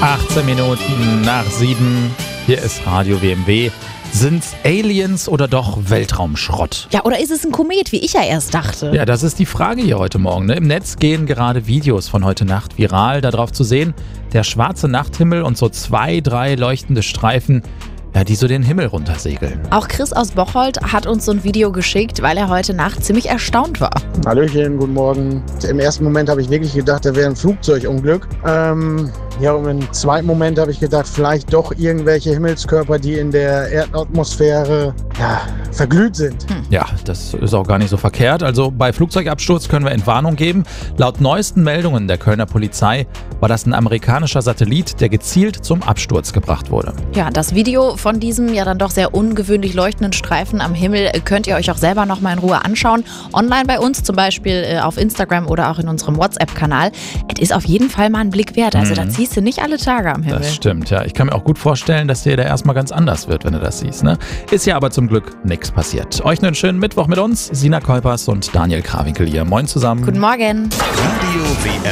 18 Minuten nach 7. Hier ist Radio WMW. Sind's Aliens oder doch Weltraumschrott? Ja, oder ist es ein Komet, wie ich ja erst dachte? Ja, das ist die Frage hier heute Morgen. Im Netz gehen gerade Videos von heute Nacht viral. Darauf zu sehen, der schwarze Nachthimmel und so 2, 3 leuchtende Streifen, ja, die so den Himmel runtersegeln. Auch Chris aus Bocholt hat uns so ein Video geschickt, weil er heute Nacht ziemlich erstaunt war. Hallöchen, guten Morgen. Im ersten Moment habe ich wirklich gedacht, da wäre ein Flugzeugunglück. Und im zweiten Moment habe ich gedacht, vielleicht doch irgendwelche Himmelskörper, die in der Erdatmosphäre verglüht sind. Ja, das ist auch gar nicht so verkehrt. Also bei Flugzeugabsturz können wir Entwarnung geben. Laut neuesten Meldungen der Kölner Polizei war das ein amerikanischer Satellit, der gezielt zum Absturz gebracht wurde. Ja, das Video von diesem ja dann doch sehr ungewöhnlich leuchtenden Streifen am Himmel könnt ihr euch auch selber nochmal in Ruhe anschauen. Online bei uns, zum Beispiel auf Instagram oder auch in unserem WhatsApp-Kanal. Es ist auf jeden Fall mal ein Blick wert. Also da ziehst du nicht alle Tage am Himmel. Das stimmt, ja. Ich kann mir auch gut vorstellen, dass dir da erstmal ganz anders wird, wenn du das siehst. Ne? Ist ja aber zum Glück nichts passiert. Euch einen schönen Mittwoch mit uns. Sina Kolpers und Daniel Krawinkel hier. Moin zusammen. Guten Morgen. Radio WM.